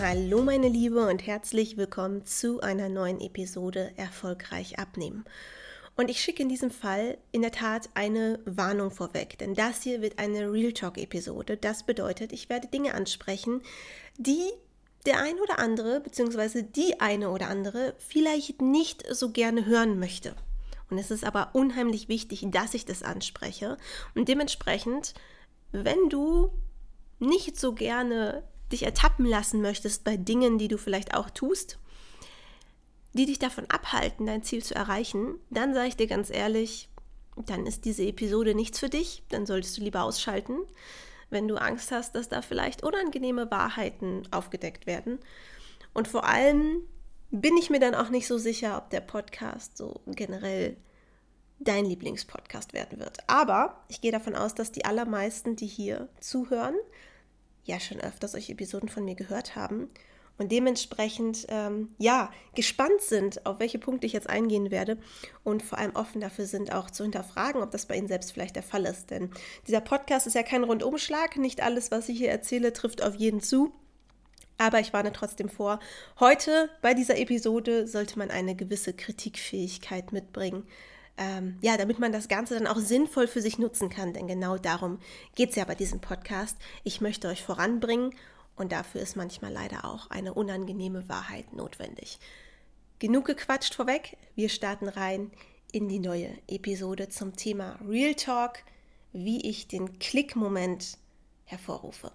Hallo meine Liebe und herzlich willkommen zu einer neuen Episode Erfolgreich abnehmen. Und ich schicke in diesem Fall in der Tat eine Warnung vorweg, denn das hier wird eine Real Talk Episode. Das bedeutet, ich werde Dinge ansprechen, die der ein oder andere bzw. die eine oder andere vielleicht nicht so gerne hören möchte. Und es ist aber unheimlich wichtig, dass ich das anspreche. Und dementsprechend, wenn du nicht so gerne dich ertappen lassen möchtest bei Dingen, die du vielleicht auch tust, die dich davon abhalten, dein Ziel zu erreichen, dann sage ich dir ganz ehrlich, dann ist diese Episode nichts für dich, dann solltest du lieber ausschalten, wenn du Angst hast, dass da vielleicht unangenehme Wahrheiten aufgedeckt werden. Und vor allem bin ich mir dann auch nicht so sicher, ob der Podcast so generell dein Lieblingspodcast werden wird. Aber ich gehe davon aus, dass die allermeisten, die hier zuhören, ja schon öfter solche Episoden von mir gehört haben und dementsprechend gespannt sind, auf welche Punkte ich jetzt eingehen werde und vor allem offen dafür sind, auch zu hinterfragen, ob das bei Ihnen selbst vielleicht der Fall ist. Denn dieser Podcast ist ja kein Rundumschlag, nicht alles, was ich hier erzähle, trifft auf jeden zu. Aber ich warne trotzdem vor, heute bei dieser Episode sollte man eine gewisse Kritikfähigkeit mitbringen, damit man das Ganze dann auch sinnvoll für sich nutzen kann, denn genau darum geht es ja bei diesem Podcast. Ich möchte euch voranbringen und dafür ist manchmal leider auch eine unangenehme Wahrheit notwendig. Genug gequatscht vorweg, wir starten rein in die neue Episode zum Thema Real Talk, wie ich den Klick-Moment hervorrufe.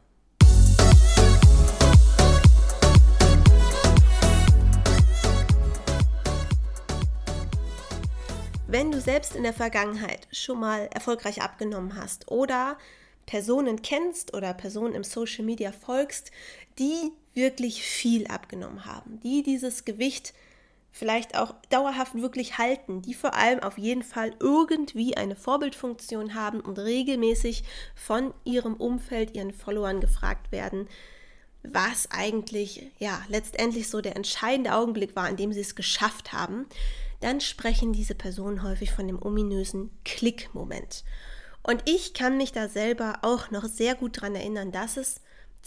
Wenn du selbst in der Vergangenheit schon mal erfolgreich abgenommen hast oder Personen kennst oder Personen im Social Media folgst, die wirklich viel abgenommen haben, die dieses Gewicht vielleicht auch dauerhaft wirklich halten, die vor allem auf jeden Fall irgendwie eine Vorbildfunktion haben und regelmäßig von ihrem Umfeld, ihren Followern gefragt werden, was eigentlich letztendlich so der entscheidende Augenblick war, an dem sie es geschafft haben, dann sprechen diese Personen häufig von dem ominösen Klick-Moment. Und ich kann mich da selber auch noch sehr gut daran erinnern, dass es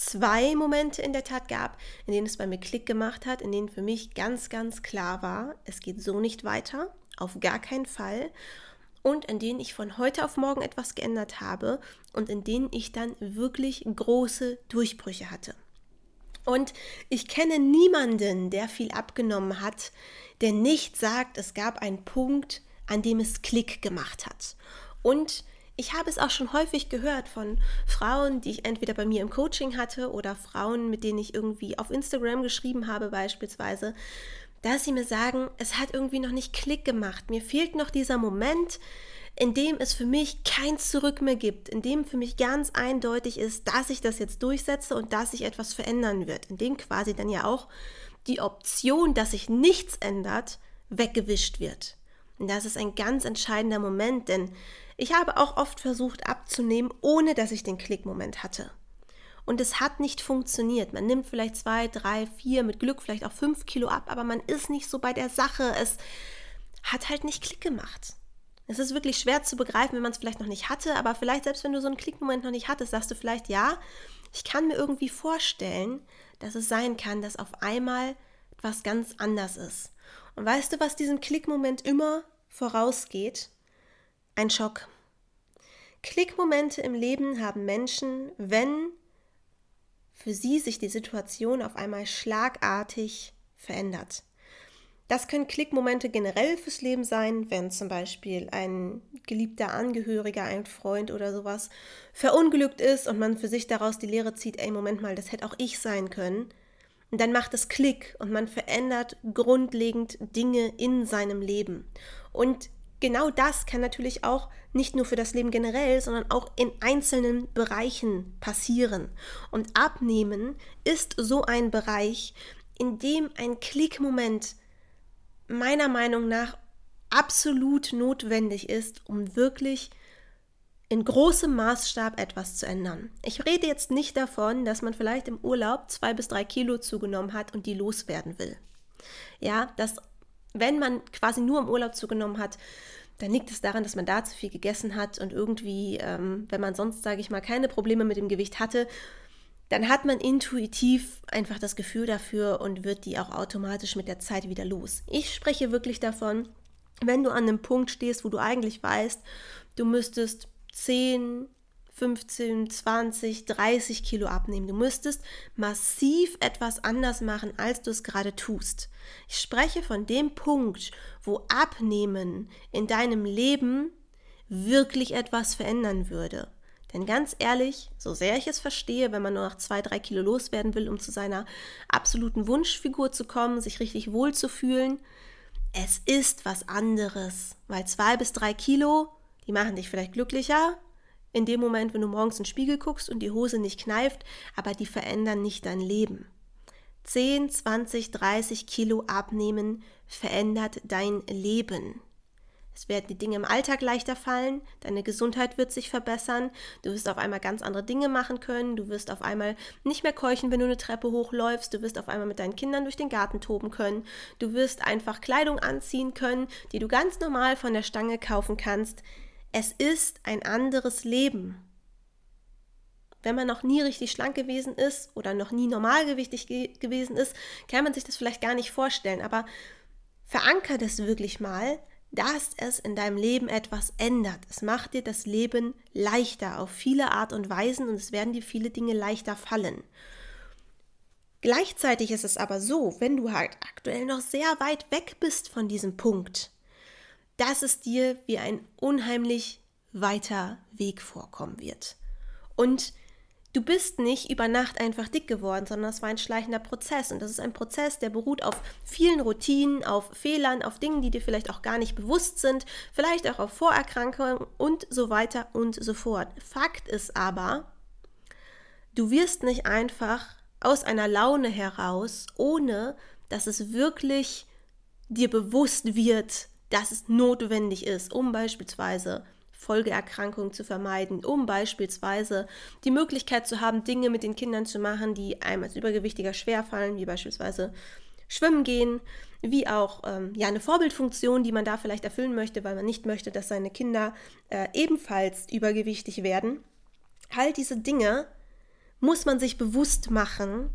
2 Momente in der Tat gab, in denen es bei mir Klick gemacht hat, in denen für mich ganz, ganz klar war, es geht so nicht weiter, auf gar keinen Fall. Und in denen ich von heute auf morgen etwas geändert habe und in denen ich dann wirklich große Durchbrüche hatte. Und ich kenne niemanden, der viel abgenommen hat, der nicht sagt, es gab einen Punkt, an dem es Klick gemacht hat. Und ich habe es auch schon häufig gehört von Frauen, die ich entweder bei mir im Coaching hatte oder Frauen, mit denen ich irgendwie auf Instagram geschrieben habe beispielsweise, dass sie mir sagen, es hat irgendwie noch nicht Klick gemacht. Mir fehlt noch dieser Moment, in dem es für mich kein Zurück mehr gibt, in dem für mich ganz eindeutig ist, dass ich das jetzt durchsetze und dass sich etwas verändern wird, in dem quasi dann ja auch die Option, dass sich nichts ändert, weggewischt wird. Und das ist ein ganz entscheidender Moment, denn ich habe auch oft versucht abzunehmen, ohne dass ich den Klickmoment hatte. Und es hat nicht funktioniert. Man nimmt vielleicht 2, 3, 4, mit Glück vielleicht auch 5 Kilo ab, aber man ist nicht so bei der Sache. Es hat halt nicht Klick gemacht. Es ist wirklich schwer zu begreifen, wenn man es vielleicht noch nicht hatte, aber vielleicht selbst wenn du so einen Klickmoment noch nicht hattest, sagst du vielleicht, ja, ich kann mir irgendwie vorstellen, dass es sein kann, dass auf einmal etwas ganz anders ist. Und weißt du, was diesem Klickmoment immer vorausgeht? Ein Schock. Klickmomente im Leben haben Menschen, wenn für sie sich die Situation auf einmal schlagartig verändert. Das können Klickmomente generell fürs Leben sein, wenn zum Beispiel ein geliebter Angehöriger, ein Freund oder sowas verunglückt ist und man für sich daraus die Lehre zieht, ey, Moment mal, das hätte auch ich sein können. Und dann macht es Klick und man verändert grundlegend Dinge in seinem Leben. Und genau das kann natürlich auch nicht nur für das Leben generell, sondern auch in einzelnen Bereichen passieren. Und Abnehmen ist so ein Bereich, in dem ein Klickmoment meiner Meinung nach absolut notwendig ist, um wirklich in großem Maßstab etwas zu ändern. Ich rede jetzt nicht davon, dass man vielleicht im Urlaub 2 bis 3 Kilo zugenommen hat und die loswerden will. Ja, dass wenn man quasi nur im Urlaub zugenommen hat, dann liegt es daran, dass man da zu viel gegessen hat und irgendwie, wenn man sonst, sage ich mal, keine Probleme mit dem Gewicht hatte, dann hat man intuitiv einfach das Gefühl dafür und wird die auch automatisch mit der Zeit wieder los. Ich spreche wirklich davon, wenn du an einem Punkt stehst, wo du eigentlich weißt, du müsstest 10, 15, 20, 30 Kilo abnehmen. Du müsstest massiv etwas anders machen, als du es gerade tust. Ich spreche von dem Punkt, wo Abnehmen in deinem Leben wirklich etwas verändern würde. Denn ganz ehrlich, so sehr ich es verstehe, wenn man nur noch 2, 3 Kilo loswerden will, um zu seiner absoluten Wunschfigur zu kommen, sich richtig wohl zu fühlen, es ist was anderes, weil 2 bis 3 Kilo, die machen dich vielleicht glücklicher, in dem Moment, wenn du morgens in den Spiegel guckst und die Hose nicht kneift, aber die verändern nicht dein Leben. 10, 20, 30 Kilo abnehmen verändert dein Leben. Es werden die Dinge im Alltag leichter fallen, deine Gesundheit wird sich verbessern, du wirst auf einmal ganz andere Dinge machen können, du wirst auf einmal nicht mehr keuchen, wenn du eine Treppe hochläufst, du wirst auf einmal mit deinen Kindern durch den Garten toben können, du wirst einfach Kleidung anziehen können, die du ganz normal von der Stange kaufen kannst. Es ist ein anderes Leben. Wenn man noch nie richtig schlank gewesen ist oder noch nie normalgewichtig gewesen ist, kann man sich das vielleicht gar nicht vorstellen, aber verankere das wirklich mal, dass es in deinem Leben etwas ändert. Es macht dir das Leben leichter auf viele Art und Weisen und es werden dir viele Dinge leichter fallen. Gleichzeitig ist es aber so, wenn du halt aktuell noch sehr weit weg bist von diesem Punkt, dass es dir wie ein unheimlich weiter Weg vorkommen wird. Und du bist nicht über Nacht einfach dick geworden, sondern es war ein schleichender Prozess. Und das ist ein Prozess, der beruht auf vielen Routinen, auf Fehlern, auf Dingen, die dir vielleicht auch gar nicht bewusst sind, vielleicht auch auf Vorerkrankungen und so weiter und so fort. Fakt ist aber, du wirst nicht einfach aus einer Laune heraus, ohne dass es wirklich dir bewusst wird, dass es notwendig ist, um beispielsweise Folgeerkrankungen zu vermeiden, um beispielsweise die Möglichkeit zu haben, Dinge mit den Kindern zu machen, die einem als Übergewichtiger schwerfallen, wie beispielsweise schwimmen gehen, wie auch eine Vorbildfunktion, die man da vielleicht erfüllen möchte, weil man nicht möchte, dass seine Kinder ebenfalls übergewichtig werden. All diese Dinge muss man sich bewusst machen.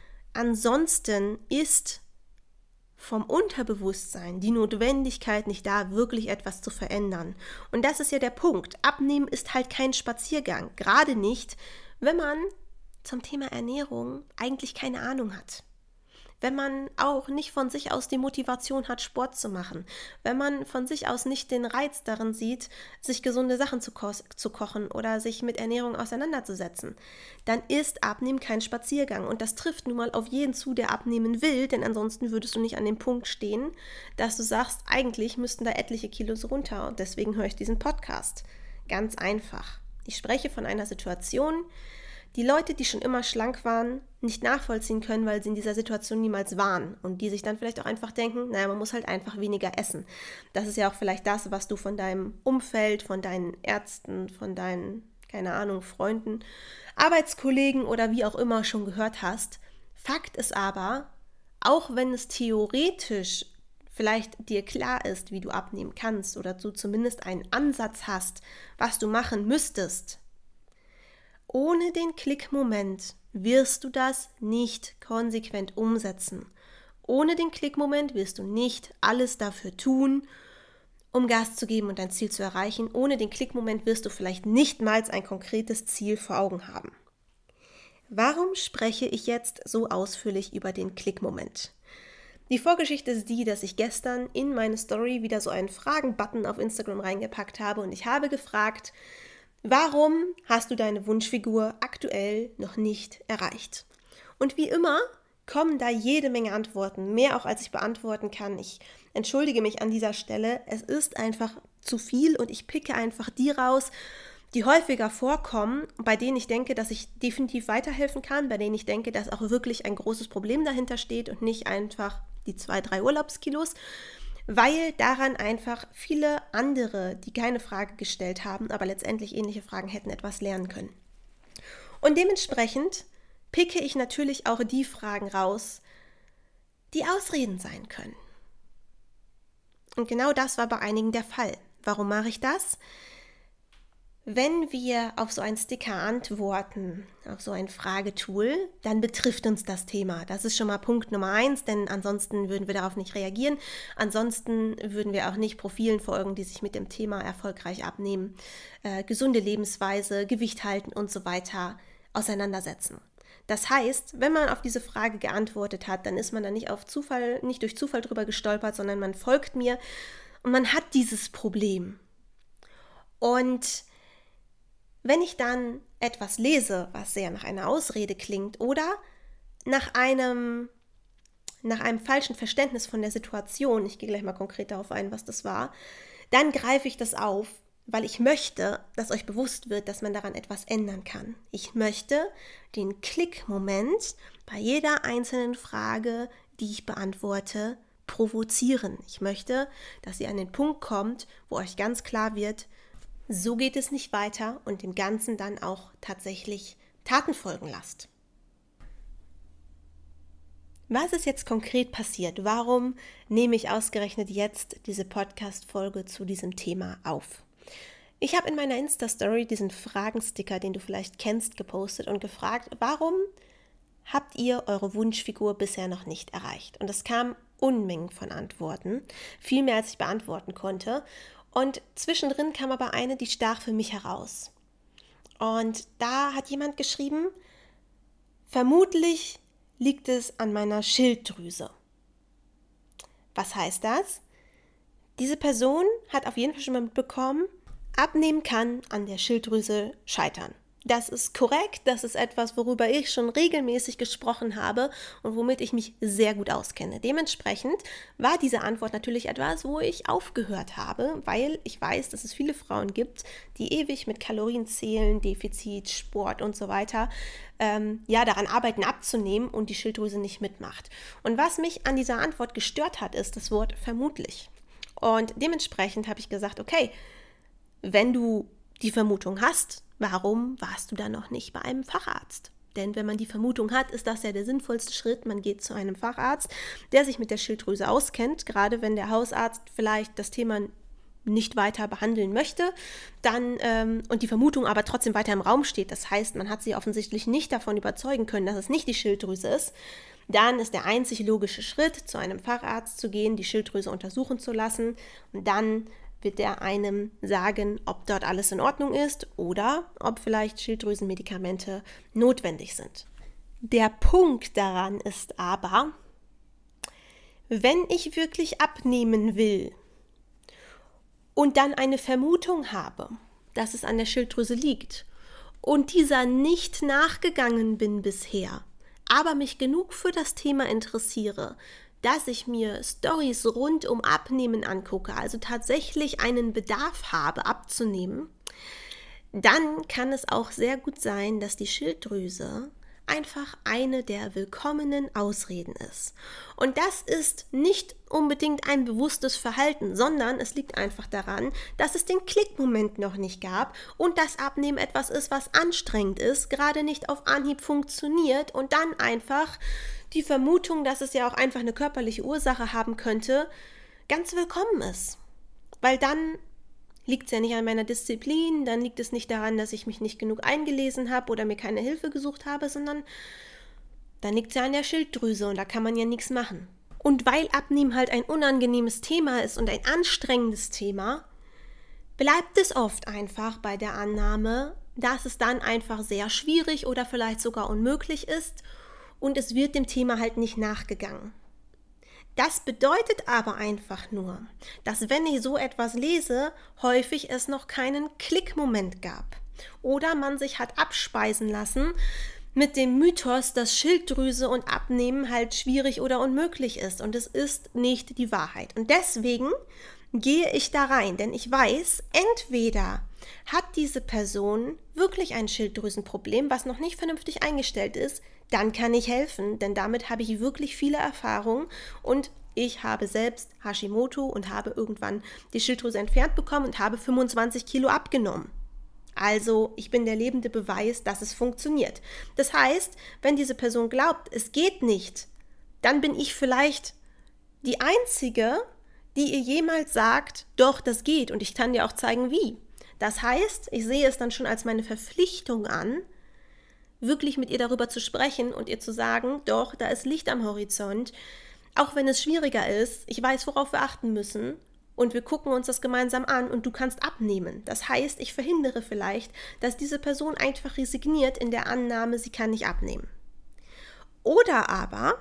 Ansonsten ist vom Unterbewusstsein die Notwendigkeit nicht da, wirklich etwas zu verändern. Und das ist ja der Punkt. Abnehmen ist halt kein Spaziergang. Gerade nicht, wenn man zum Thema Ernährung eigentlich keine Ahnung hat. Wenn man auch nicht von sich aus die Motivation hat, Sport zu machen. Wenn man von sich aus nicht den Reiz darin sieht, sich gesunde Sachen zu kochen oder sich mit Ernährung auseinanderzusetzen. Dann ist Abnehmen kein Spaziergang. Und das trifft nun mal auf jeden zu, der abnehmen will, denn ansonsten würdest du nicht an dem Punkt stehen, dass du sagst, eigentlich müssten da etliche Kilos runter und deswegen höre ich diesen Podcast. Ganz einfach. Ich spreche von einer Situation, die Leute, die schon immer schlank waren, nicht nachvollziehen können, weil sie in dieser Situation niemals waren und die sich dann vielleicht auch einfach denken, naja, man muss halt einfach weniger essen. Das ist ja auch vielleicht das, was du von deinem Umfeld, von deinen Ärzten, von deinen, keine Ahnung, Freunden, Arbeitskollegen oder wie auch immer schon gehört hast. Fakt ist aber, auch wenn es theoretisch vielleicht dir klar ist, wie du abnehmen kannst oder du zumindest einen Ansatz hast, was du machen müsstest, ohne den Klickmoment wirst du das nicht konsequent umsetzen. Ohne den Klickmoment wirst du nicht alles dafür tun, um Gas zu geben und dein Ziel zu erreichen. Ohne den Klickmoment wirst du vielleicht nicht mal ein konkretes Ziel vor Augen haben. Warum spreche ich jetzt so ausführlich über den Klickmoment? Die Vorgeschichte ist die, dass ich gestern in meine Story wieder so einen Fragen-Button auf Instagram reingepackt habe und ich habe gefragt, warum hast du deine Wunschfigur aktuell noch nicht erreicht? Und wie immer kommen da jede Menge Antworten, mehr auch als ich beantworten kann. Ich entschuldige mich an dieser Stelle, es ist einfach zu viel und ich picke einfach die raus, die häufiger vorkommen, bei denen ich denke, dass ich definitiv weiterhelfen kann, bei denen ich denke, dass auch wirklich ein großes Problem dahinter steht und nicht einfach die 2, 3 Urlaubskilos, weil daran einfach viele andere, die keine Frage gestellt haben, aber letztendlich ähnliche Fragen hätten, etwas lernen können. Und dementsprechend picke ich natürlich auch die Fragen raus, die Ausreden sein können. Und genau das war bei einigen der Fall. Warum mache ich das? Wenn wir auf so einen Sticker antworten, auf so ein Fragetool, dann betrifft uns das Thema. Das ist schon mal Punkt Nummer 1, denn ansonsten würden wir darauf nicht reagieren. Ansonsten würden wir auch nicht Profilen folgen, die sich mit dem Thema erfolgreich abnehmen, gesunde Lebensweise, Gewicht halten und so weiter auseinandersetzen. Das heißt, wenn man auf diese Frage geantwortet hat, dann ist man da nicht durch Zufall drüber gestolpert, sondern man folgt mir und man hat dieses Problem. Und wenn ich dann etwas lese, was sehr nach einer Ausrede klingt oder nach einem falschen Verständnis von der Situation, ich gehe gleich mal konkret darauf ein, was das war, dann greife ich das auf, weil ich möchte, dass euch bewusst wird, dass man daran etwas ändern kann. Ich möchte den Klickmoment bei jeder einzelnen Frage, die ich beantworte, provozieren. Ich möchte, dass ihr an den Punkt kommt, wo euch ganz klar wird, so geht es nicht weiter und dem Ganzen dann auch tatsächlich Taten folgen lasst. Was ist jetzt konkret passiert? Warum nehme ich ausgerechnet jetzt diese Podcast-Folge zu diesem Thema auf? Ich habe in meiner Insta-Story diesen Fragensticker, den du vielleicht kennst, gepostet und gefragt, warum habt ihr eure Wunschfigur bisher noch nicht erreicht? Und es kamen Unmengen von Antworten, viel mehr als ich beantworten konnte. Und zwischendrin kam aber eine, die stach für mich heraus. Und da hat jemand geschrieben, vermutlich liegt es an meiner Schilddrüse. Was heißt das? Diese Person hat auf jeden Fall schon mal mitbekommen, abnehmen kann an der Schilddrüse scheitern. Das ist korrekt, das ist etwas, worüber ich schon regelmäßig gesprochen habe und womit ich mich sehr gut auskenne. Dementsprechend war diese Antwort natürlich etwas, wo ich aufgehört habe, weil ich weiß, dass es viele Frauen gibt, die ewig mit Kalorienzählen, Defizit, Sport und so weiter daran arbeiten abzunehmen und die Schilddrüse nicht mitmacht. Und was mich an dieser Antwort gestört hat, ist das Wort vermutlich. Und dementsprechend habe ich gesagt, okay, wenn du die Vermutung hast, warum warst du da noch nicht bei einem Facharzt? Denn wenn man die Vermutung hat, ist das ja der sinnvollste Schritt. Man geht zu einem Facharzt, der sich mit der Schilddrüse auskennt, gerade wenn der Hausarzt vielleicht das Thema nicht weiter behandeln möchte, dann und die Vermutung aber trotzdem weiter im Raum steht. Das heißt, man hat sie offensichtlich nicht davon überzeugen können, dass es nicht die Schilddrüse ist. Dann ist der einzig logische Schritt, zu einem Facharzt zu gehen, die Schilddrüse untersuchen zu lassen und dann wird er einem sagen, ob dort alles in Ordnung ist oder ob vielleicht Schilddrüsenmedikamente notwendig sind. Der Punkt daran ist aber, wenn ich wirklich abnehmen will und dann eine Vermutung habe, dass es an der Schilddrüse liegt und dieser nicht nachgegangen bin bisher, aber mich genug für das Thema interessiere, dass ich mir Storys rund um Abnehmen angucke, also tatsächlich einen Bedarf habe, abzunehmen, dann kann es auch sehr gut sein, dass die Schilddrüse einfach eine der willkommenen Ausreden ist. Und das ist nicht unbedingt ein bewusstes Verhalten, sondern es liegt einfach daran, dass es den Klickmoment noch nicht gab und das Abnehmen etwas ist, was anstrengend ist, gerade nicht auf Anhieb funktioniert und dann einfach die Vermutung, dass es ja auch einfach eine körperliche Ursache haben könnte, ganz willkommen ist. Weil dann liegt es ja nicht an meiner Disziplin, dann liegt es nicht daran, dass ich mich nicht genug eingelesen habe oder mir keine Hilfe gesucht habe, sondern dann liegt es ja an der Schilddrüse und da kann man ja nichts machen. Und weil Abnehmen halt ein unangenehmes Thema ist und ein anstrengendes Thema, bleibt es oft einfach bei der Annahme, dass es dann einfach sehr schwierig oder vielleicht sogar unmöglich ist und es wird dem Thema halt nicht nachgegangen. Das bedeutet aber einfach nur, dass wenn ich so etwas lese, häufig es noch keinen Klickmoment gab. Oder man sich hat abspeisen lassen mit dem Mythos, dass Schilddrüse und Abnehmen halt schwierig oder unmöglich ist. Und es ist nicht die Wahrheit. Und deswegen gehe ich da rein, denn ich weiß, entweder hat diese Person wirklich ein Schilddrüsenproblem, was noch nicht vernünftig eingestellt ist, dann kann ich helfen, denn damit habe ich wirklich viele Erfahrungen und ich habe selbst Hashimoto und habe irgendwann die Schilddrüse entfernt bekommen und habe 25 Kilo abgenommen. Also ich bin der lebende Beweis, dass es funktioniert. Das heißt, wenn diese Person glaubt, es geht nicht, dann bin ich vielleicht die Einzige, die ihr jemals sagt, doch, das geht und ich kann dir auch zeigen, wie. Das heißt, ich sehe es dann schon als meine Verpflichtung an, wirklich mit ihr darüber zu sprechen und ihr zu sagen, doch, da ist Licht am Horizont, auch wenn es schwieriger ist, ich weiß, worauf wir achten müssen und wir gucken uns das gemeinsam an und du kannst abnehmen. Das heißt, ich verhindere vielleicht, dass diese Person einfach resigniert in der Annahme, sie kann nicht abnehmen. Oder aber,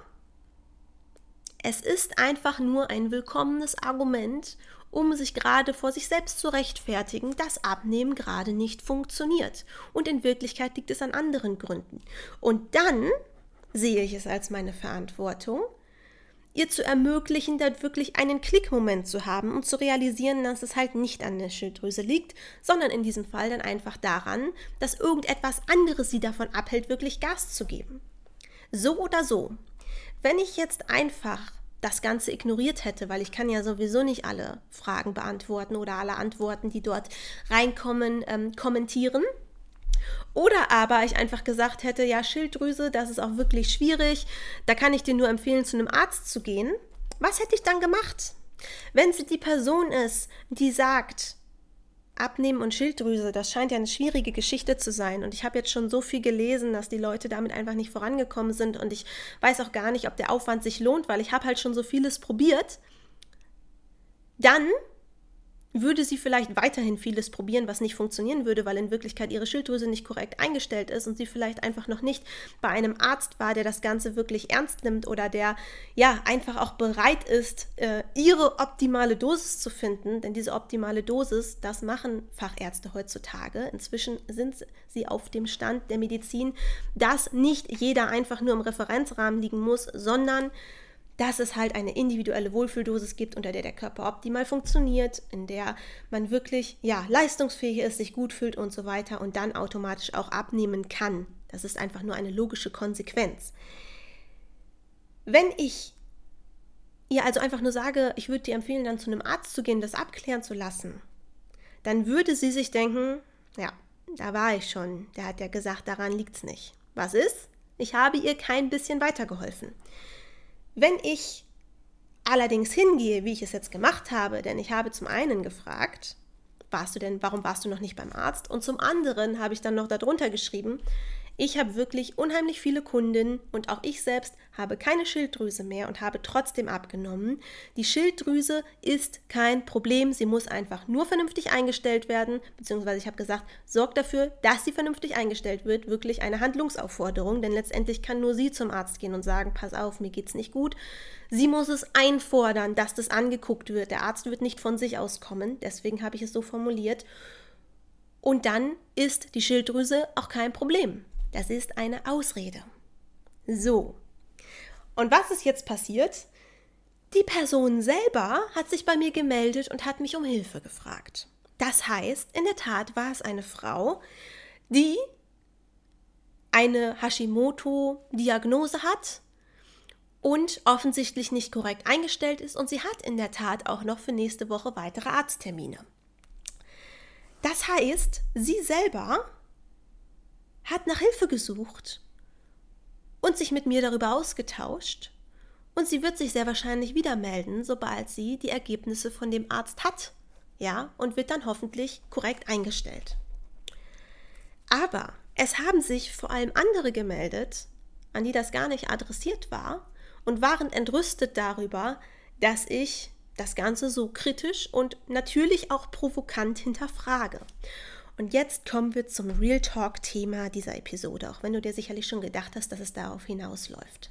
es ist einfach nur ein willkommenes Argument, um sich gerade vor sich selbst zu rechtfertigen, dass Abnehmen gerade nicht funktioniert. Und in Wirklichkeit liegt es an anderen Gründen. Und dann sehe ich es als meine Verantwortung, ihr zu ermöglichen, da wirklich einen Klickmoment zu haben und zu realisieren, dass es halt nicht an der Schilddrüse liegt, sondern in diesem Fall dann einfach daran, dass irgendetwas anderes sie davon abhält, wirklich Gas zu geben. So oder so, wenn ich jetzt einfach das Ganze ignoriert hätte, weil ich kann ja sowieso nicht alle Fragen beantworten oder alle Antworten, die dort reinkommen, kommentieren. Oder aber ich einfach gesagt hätte, ja, Schilddrüse, das ist auch wirklich schwierig, da kann ich dir nur empfehlen, zu einem Arzt zu gehen. Was hätte ich dann gemacht? Wenn sie die Person ist, die sagt, Abnehmen und Schilddrüse, das scheint ja eine schwierige Geschichte zu sein und ich habe jetzt schon so viel gelesen, dass die Leute damit einfach nicht vorangekommen sind und ich weiß auch gar nicht, ob der Aufwand sich lohnt, weil ich habe halt schon so vieles probiert, dann würde sie vielleicht weiterhin vieles probieren, was nicht funktionieren würde, weil in Wirklichkeit ihre Schilddrüse nicht korrekt eingestellt ist und sie vielleicht einfach noch nicht bei einem Arzt war, der das Ganze wirklich ernst nimmt oder der ja einfach auch bereit ist, ihre optimale Dosis zu finden. Denn diese optimale Dosis, das machen Fachärzte heutzutage. Inzwischen sind sie auf dem Stand der Medizin, dass nicht jeder einfach nur im Referenzrahmen liegen muss, sondern dass es halt eine individuelle Wohlfühldosis gibt, unter der der Körper optimal funktioniert, in der man wirklich leistungsfähig ist, sich gut fühlt und so weiter und dann automatisch auch abnehmen kann. Das ist einfach nur eine logische Konsequenz. Wenn ich ihr also einfach nur sage, ich würde dir empfehlen, dann zu einem Arzt zu gehen, das abklären zu lassen, dann würde sie sich denken, ja, da war ich schon, der hat ja gesagt, daran liegt's nicht. Was ist? Ich habe ihr kein bisschen weitergeholfen. Wenn ich allerdings hingehe, wie ich es jetzt gemacht habe, denn ich habe zum einen gefragt, warum warst du noch nicht beim Arzt? Und zum anderen habe ich dann noch darunter geschrieben, ich habe wirklich unheimlich viele Kundinnen und auch ich selbst habe keine Schilddrüse mehr und habe trotzdem abgenommen. Die Schilddrüse ist kein Problem, sie muss einfach nur vernünftig eingestellt werden, beziehungsweise ich habe gesagt, sorgt dafür, dass sie vernünftig eingestellt wird, wirklich eine Handlungsaufforderung, denn letztendlich kann nur sie zum Arzt gehen und sagen, pass auf, mir geht's nicht gut. Sie muss es einfordern, dass das angeguckt wird. Der Arzt wird nicht von sich aus kommen, deswegen habe ich es so formuliert. Und dann ist die Schilddrüse auch kein Problem. Das ist eine Ausrede. So. Und was ist jetzt passiert? Die Person selber hat sich bei mir gemeldet und hat mich um Hilfe gefragt. Das heißt, in der Tat war es eine Frau, die eine Hashimoto-Diagnose hat und offensichtlich nicht korrekt eingestellt ist und sie hat in der Tat auch noch für nächste Woche weitere Arzttermine. Das heißt, sie selber hat nach Hilfe gesucht und sich mit mir darüber ausgetauscht und sie wird sich sehr wahrscheinlich wieder melden, sobald sie die Ergebnisse von dem Arzt hat, und wird dann hoffentlich korrekt eingestellt. Aber es haben sich vor allem andere gemeldet, an die das gar nicht adressiert war und waren entrüstet darüber, dass ich das Ganze so kritisch und natürlich auch provokant hinterfrage. Und jetzt kommen wir zum Real Talk-Thema dieser Episode, auch wenn du dir sicherlich schon gedacht hast, dass es darauf hinausläuft.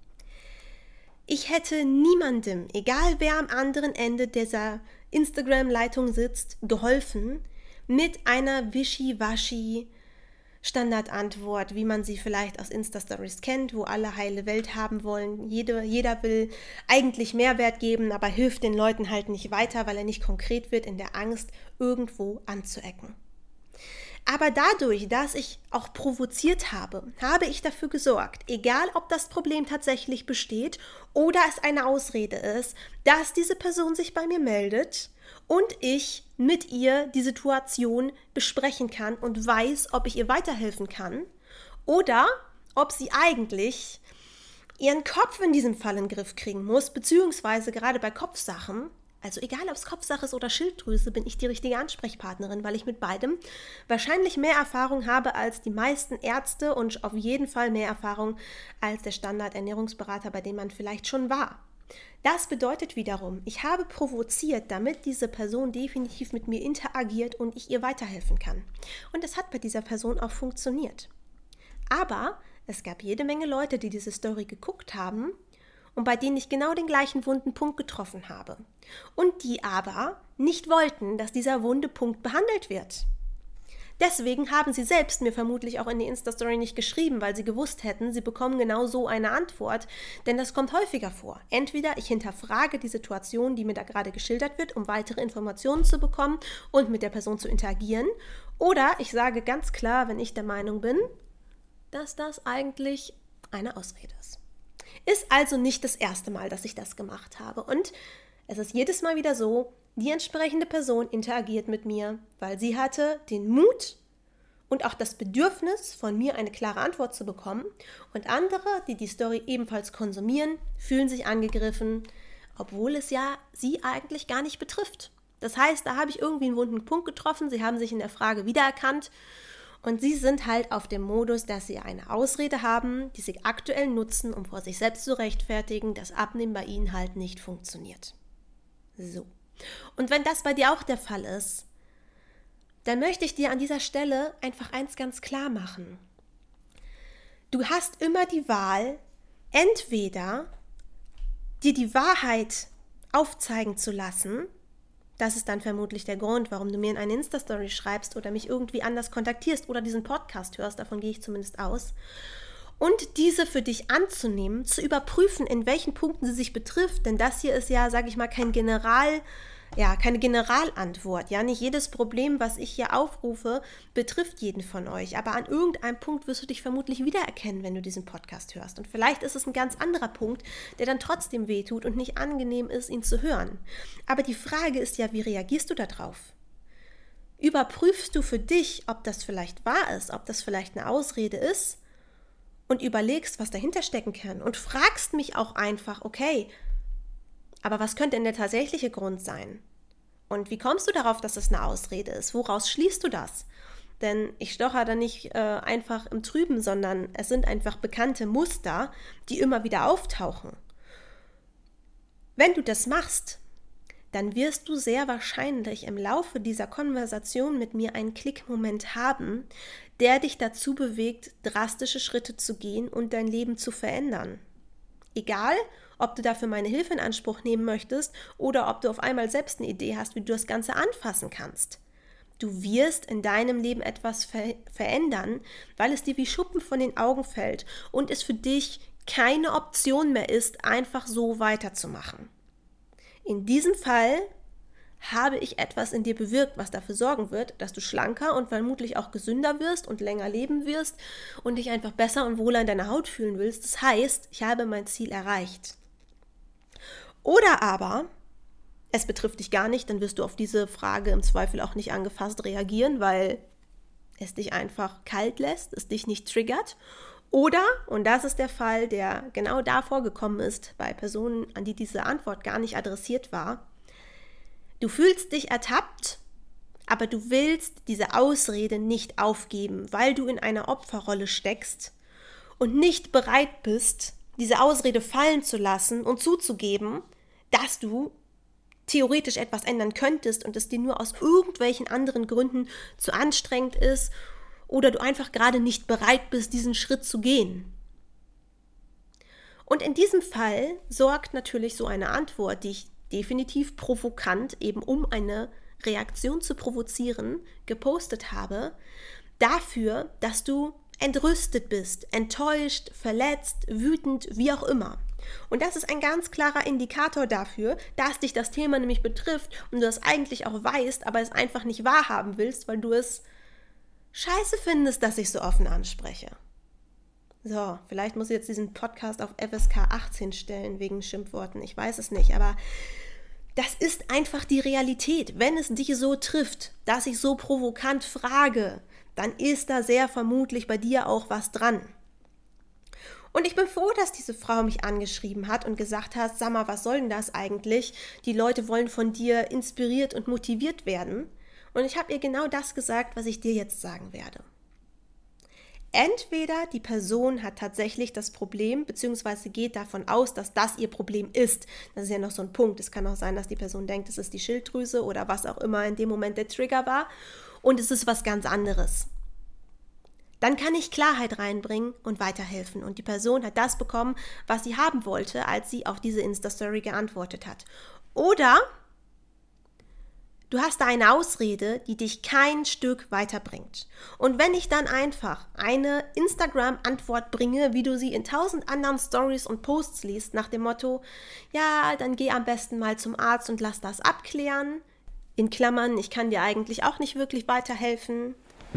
Ich hätte niemandem, egal wer am anderen Ende dieser Instagram-Leitung sitzt, geholfen mit einer wischiwaschi Standardantwort, wie man sie vielleicht aus Insta-Stories kennt, wo alle heile Welt haben wollen. Jeder will eigentlich Mehrwert geben, aber hilft den Leuten halt nicht weiter, weil er nicht konkret wird, in der Angst, irgendwo anzuecken. Aber dadurch, dass ich auch provoziert habe, habe ich dafür gesorgt, egal ob das Problem tatsächlich besteht oder es eine Ausrede ist, dass diese Person sich bei mir meldet und ich mit ihr die Situation besprechen kann und weiß, ob ich ihr weiterhelfen kann oder ob sie eigentlich ihren Kopf in diesem Fall in den Griff kriegen muss, beziehungsweise gerade bei Kopfsachen Also egal, ob es Kopfsache ist oder Schilddrüse, bin ich die richtige Ansprechpartnerin, weil ich mit beidem wahrscheinlich mehr Erfahrung habe als die meisten Ärzte und auf jeden Fall mehr Erfahrung als der Standard-Ernährungsberater, bei dem man vielleicht schon war. Das bedeutet wiederum, ich habe provoziert, damit diese Person definitiv mit mir interagiert und ich ihr weiterhelfen kann. Und das hat bei dieser Person auch funktioniert. Aber es gab jede Menge Leute, die diese Story geguckt haben und bei denen ich genau den gleichen wunden Punkt getroffen habe. Und die aber nicht wollten, dass dieser wunde Punkt behandelt wird. Deswegen haben sie selbst mir vermutlich auch in die Insta-Story nicht geschrieben, weil sie gewusst hätten, sie bekommen genau so eine Antwort, denn das kommt häufiger vor. Entweder ich hinterfrage die Situation, die mir da gerade geschildert wird, um weitere Informationen zu bekommen und mit der Person zu interagieren, oder ich sage ganz klar, wenn ich der Meinung bin, dass das eigentlich eine Ausrede ist. Ist also nicht das erste Mal, dass ich das gemacht habe. Und es ist jedes Mal wieder so, die entsprechende Person interagiert mit mir, weil sie hatte den Mut und auch das Bedürfnis, von mir eine klare Antwort zu bekommen. Und andere, die die Story ebenfalls konsumieren, fühlen sich angegriffen, obwohl es ja sie eigentlich gar nicht betrifft. Das heißt, da habe ich irgendwie einen wunden Punkt getroffen, sie haben sich in der Frage wiedererkannt. Und sie sind halt auf dem Modus, dass sie eine Ausrede haben, die sie aktuell nutzen, um vor sich selbst zu rechtfertigen, dass Abnehmen bei ihnen halt nicht funktioniert. So. Und wenn das bei dir auch der Fall ist, dann möchte ich dir an dieser Stelle einfach eins ganz klar machen. Du hast immer die Wahl, entweder dir die Wahrheit aufzeigen zu lassen. Das ist dann vermutlich der Grund, warum du mir in eine Insta-Story schreibst oder mich irgendwie anders kontaktierst oder diesen Podcast hörst, davon gehe ich zumindest aus. Und diese für dich anzunehmen, zu überprüfen, in welchen Punkten sie sich betrifft, denn das hier ist ja, sage ich mal, keine Generalantwort. Ja, nicht jedes Problem, was ich hier aufrufe, betrifft jeden von euch. Aber an irgendeinem Punkt wirst du dich vermutlich wiedererkennen, wenn du diesen Podcast hörst. Und vielleicht ist es ein ganz anderer Punkt, der dann trotzdem wehtut und nicht angenehm ist, ihn zu hören. Aber die Frage ist ja, wie reagierst du darauf? Überprüfst du für dich, ob das vielleicht wahr ist, ob das vielleicht eine Ausrede ist und überlegst, was dahinter stecken kann und fragst mich auch einfach, okay, aber was könnte denn der tatsächliche Grund sein? Und wie kommst du darauf, dass es eine Ausrede ist? Woraus schließt du das? Denn ich stocher da nicht einfach im Trüben, sondern es sind einfach bekannte Muster, die immer wieder auftauchen. Wenn du das machst, dann wirst du sehr wahrscheinlich im Laufe dieser Konversation mit mir einen Klickmoment haben, der dich dazu bewegt, drastische Schritte zu gehen und dein Leben zu verändern. Egal, ob du dafür meine Hilfe in Anspruch nehmen möchtest oder ob du auf einmal selbst eine Idee hast, wie du das Ganze anfassen kannst. Du wirst in deinem Leben etwas verändern, weil es dir wie Schuppen von den Augen fällt und es für dich keine Option mehr ist, einfach so weiterzumachen. In diesem Fall habe ich etwas in dir bewirkt, was dafür sorgen wird, dass du schlanker und vermutlich auch gesünder wirst und länger leben wirst und dich einfach besser und wohler in deiner Haut fühlen willst. Das heißt, ich habe mein Ziel erreicht. Oder aber, es betrifft dich gar nicht, dann wirst du auf diese Frage im Zweifel auch nicht angefasst reagieren, weil es dich einfach kalt lässt, es dich nicht triggert. Oder, und das ist der Fall, der genau da vorgekommen ist, bei Personen, an die diese Antwort gar nicht adressiert war, du fühlst dich ertappt, aber du willst diese Ausrede nicht aufgeben, weil du in einer Opferrolle steckst und nicht bereit bist, diese Ausrede fallen zu lassen und zuzugeben, dass du theoretisch etwas ändern könntest und es dir nur aus irgendwelchen anderen Gründen zu anstrengend ist oder du einfach gerade nicht bereit bist, diesen Schritt zu gehen. Und in diesem Fall sorgt natürlich so eine Antwort, die ich definitiv provokant, eben um eine Reaktion zu provozieren, gepostet habe, dafür, dass du entrüstet bist, enttäuscht, verletzt, wütend, wie auch immer. Und das ist ein ganz klarer Indikator dafür, dass dich das Thema nämlich betrifft und du das eigentlich auch weißt, aber es einfach nicht wahrhaben willst, weil du es scheiße findest, dass ich so offen anspreche. So, vielleicht muss ich jetzt diesen Podcast auf FSK 18 stellen wegen Schimpfworten, ich weiß es nicht, aber das ist einfach die Realität. Wenn es dich so trifft, dass ich so provokant frage, dann ist da sehr vermutlich bei dir auch was dran. Und ich bin froh, dass diese Frau mich angeschrieben hat und gesagt hat, sag mal, was soll denn das eigentlich? Die Leute wollen von dir inspiriert und motiviert werden. Und ich habe ihr genau das gesagt, was ich dir jetzt sagen werde. Entweder die Person hat tatsächlich das Problem, beziehungsweise geht davon aus, dass das ihr Problem ist. Das ist ja noch so ein Punkt. Es kann auch sein, dass die Person denkt, es ist die Schilddrüse oder was auch immer in dem Moment der Trigger war. Und es ist was ganz anderes. Dann kann ich Klarheit reinbringen und weiterhelfen. Und die Person hat das bekommen, was sie haben wollte, als sie auf diese Insta-Story geantwortet hat. Oder du hast da eine Ausrede, die dich kein Stück weiterbringt. Und wenn ich dann einfach eine Instagram-Antwort bringe, wie du sie in 1000 anderen Stories und Posts liest, nach dem Motto, ja, dann geh am besten mal zum Arzt und lass das abklären, in Klammern, ich kann dir eigentlich auch nicht wirklich weiterhelfen,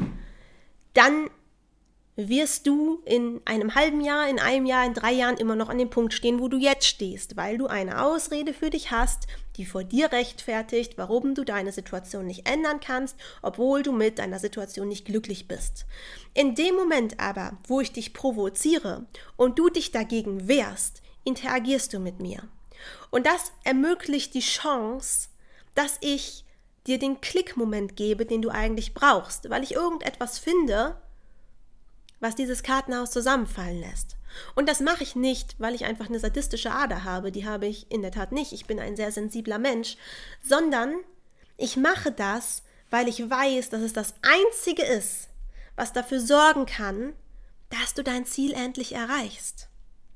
dann wirst du in einem halben Jahr, in einem Jahr, in 3 Jahren immer noch an dem Punkt stehen, wo du jetzt stehst, weil du eine Ausrede für dich hast, die vor dir rechtfertigt, warum du deine Situation nicht ändern kannst, obwohl du mit deiner Situation nicht glücklich bist. In dem Moment aber, wo ich dich provoziere und du dich dagegen wehrst, interagierst du mit mir. Und das ermöglicht die Chance, dass ich dir den Klickmoment gebe, den du eigentlich brauchst, weil ich irgendetwas finde, was dieses Kartenhaus zusammenfallen lässt. Und das mache ich nicht, weil ich einfach eine sadistische Ader habe, die habe ich in der Tat nicht, ich bin ein sehr sensibler Mensch, sondern ich mache das, weil ich weiß, dass es das Einzige ist, was dafür sorgen kann, dass du dein Ziel endlich erreichst.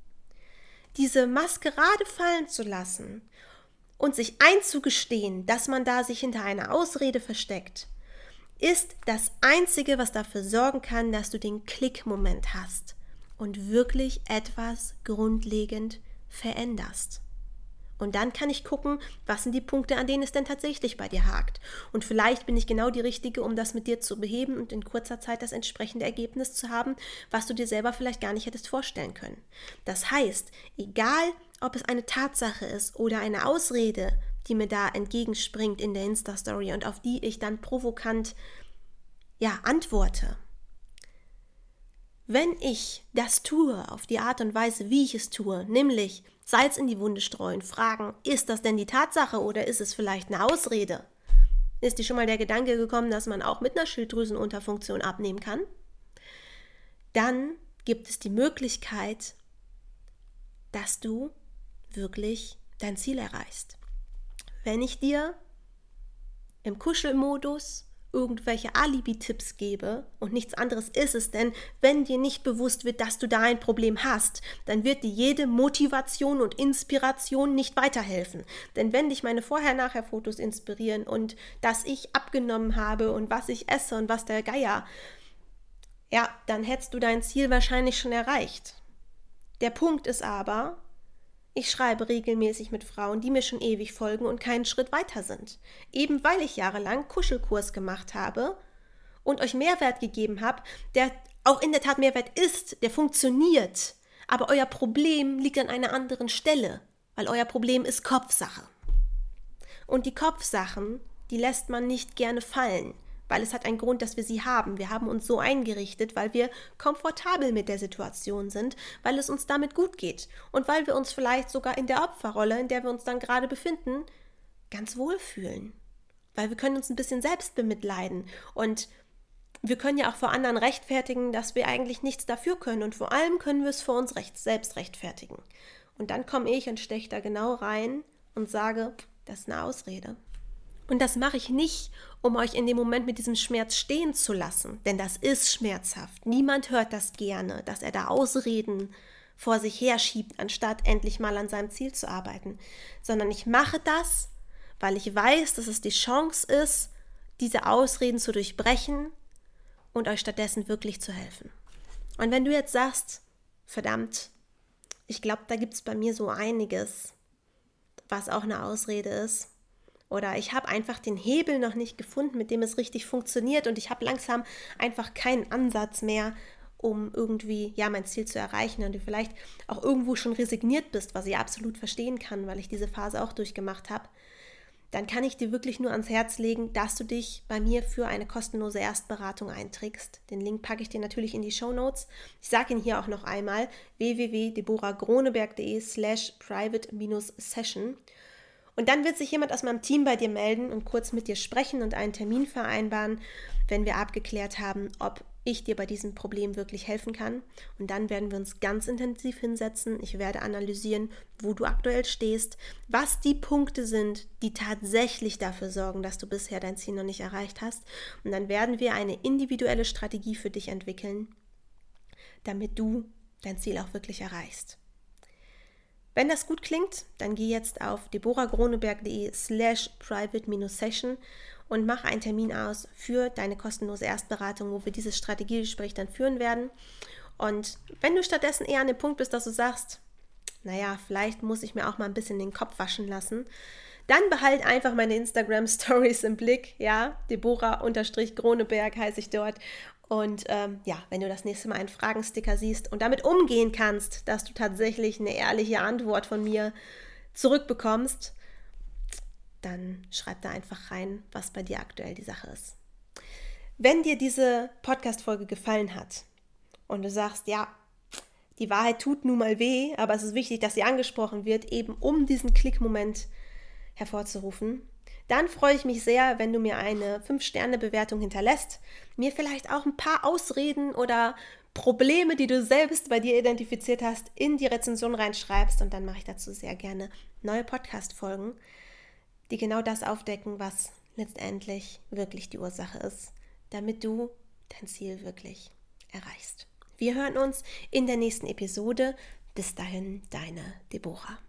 Diese Maskerade fallen zu lassen und sich einzugestehen, dass man da sich hinter einer Ausrede versteckt, ist das Einzige, was dafür sorgen kann, dass du den Klickmoment hast und wirklich etwas grundlegend veränderst. Und dann kann ich gucken, was sind die Punkte, an denen es denn tatsächlich bei dir hakt. Und vielleicht bin ich genau die Richtige, um das mit dir zu beheben und in kurzer Zeit das entsprechende Ergebnis zu haben, was du dir selber vielleicht gar nicht hättest vorstellen können. Das heißt, egal ob es eine Tatsache ist oder eine Ausrede, die mir da entgegenspringt in der Insta-Story und auf die ich dann provokant antworte. Wenn ich das tue auf die Art und Weise, wie ich es tue, nämlich Salz in die Wunde streuen, fragen, ist das denn die Tatsache oder ist es vielleicht eine Ausrede? Ist dir schon mal der Gedanke gekommen, dass man auch mit einer Schilddrüsenunterfunktion abnehmen kann? Dann gibt es die Möglichkeit, dass du wirklich dein Ziel erreichst. Wenn ich dir im Kuschelmodus irgendwelche Alibi-Tipps gebe und nichts anderes ist es, denn wenn dir nicht bewusst wird, dass du da ein Problem hast, dann wird dir jede Motivation und Inspiration nicht weiterhelfen. Denn wenn dich meine Vorher-Nachher-Fotos inspirieren und dass ich abgenommen habe und was ich esse und was der Geier, dann hättest du dein Ziel wahrscheinlich schon erreicht. Der Punkt ist aber, ich schreibe regelmäßig mit Frauen, die mir schon ewig folgen und keinen Schritt weiter sind. Eben weil ich jahrelang Kuschelkurs gemacht habe und euch Mehrwert gegeben habe, der auch in der Tat Mehrwert ist, der funktioniert. Aber euer Problem liegt an einer anderen Stelle, weil euer Problem ist Kopfsache. Und die Kopfsachen, die lässt man nicht gerne fallen, weil es hat einen Grund, dass wir sie haben. Wir haben uns so eingerichtet, weil wir komfortabel mit der Situation sind, weil es uns damit gut geht und weil wir uns vielleicht sogar in der Opferrolle, in der wir uns dann gerade befinden, ganz wohl fühlen. Weil wir können uns ein bisschen selbst bemitleiden und wir können ja auch vor anderen rechtfertigen, dass wir eigentlich nichts dafür können und vor allem können wir es vor uns selbst rechtfertigen. Und dann komme ich und steche da genau rein und sage, das ist eine Ausrede. Und das mache ich nicht, um euch in dem Moment mit diesem Schmerz stehen zu lassen, denn das ist schmerzhaft. Niemand hört das gerne, dass er da Ausreden vor sich herschiebt, anstatt endlich mal an seinem Ziel zu arbeiten. Sondern ich mache das, weil ich weiß, dass es die Chance ist, diese Ausreden zu durchbrechen und euch stattdessen wirklich zu helfen. Und wenn du jetzt sagst, verdammt, ich glaube, da gibt es bei mir so einiges, was auch eine Ausrede ist, oder ich habe einfach den Hebel noch nicht gefunden, mit dem es richtig funktioniert und ich habe langsam einfach keinen Ansatz mehr, um irgendwie mein Ziel zu erreichen und du vielleicht auch irgendwo schon resigniert bist, was ich absolut verstehen kann, weil ich diese Phase auch durchgemacht habe, dann kann ich dir wirklich nur ans Herz legen, dass du dich bei mir für eine kostenlose Erstberatung einträgst. Den Link packe ich dir natürlich in die Shownotes. Ich sage ihn hier auch noch einmal, www.deborahgroneberg.de/private-session. Und dann wird sich jemand aus meinem Team bei dir melden und kurz mit dir sprechen und einen Termin vereinbaren, wenn wir abgeklärt haben, ob ich dir bei diesem Problem wirklich helfen kann. Und dann werden wir uns ganz intensiv hinsetzen. Ich werde analysieren, wo du aktuell stehst, was die Punkte sind, die tatsächlich dafür sorgen, dass du bisher dein Ziel noch nicht erreicht hast. Und dann werden wir eine individuelle Strategie für dich entwickeln, damit du dein Ziel auch wirklich erreichst. Wenn das gut klingt, dann geh jetzt auf deborahgroneberg.de/private-session und mach einen Termin aus für deine kostenlose Erstberatung, wo wir dieses Strategiegespräch dann führen werden. Und wenn du stattdessen eher an dem Punkt bist, dass du sagst, naja, vielleicht muss ich mir auch mal ein bisschen den Kopf waschen lassen, dann behalt einfach meine Instagram-Stories im Blick, ja, Deborah_Groneberg heiße ich dort. Und wenn du das nächste Mal einen Fragensticker siehst und damit umgehen kannst, dass du tatsächlich eine ehrliche Antwort von mir zurückbekommst, dann schreib da einfach rein, was bei dir aktuell die Sache ist. Wenn dir diese Podcast-Folge gefallen hat und du sagst, ja, die Wahrheit tut nun mal weh, aber es ist wichtig, dass sie angesprochen wird, eben um diesen Klickmoment hervorzurufen, dann freue ich mich sehr, wenn du mir eine 5-Sterne-Bewertung hinterlässt, mir vielleicht auch ein paar Ausreden oder Probleme, die du selbst bei dir identifiziert hast, in die Rezension reinschreibst und dann mache ich dazu sehr gerne neue Podcast-Folgen, die genau das aufdecken, was letztendlich wirklich die Ursache ist, damit du dein Ziel wirklich erreichst. Wir hören uns in der nächsten Episode. Bis dahin, deine Deborah.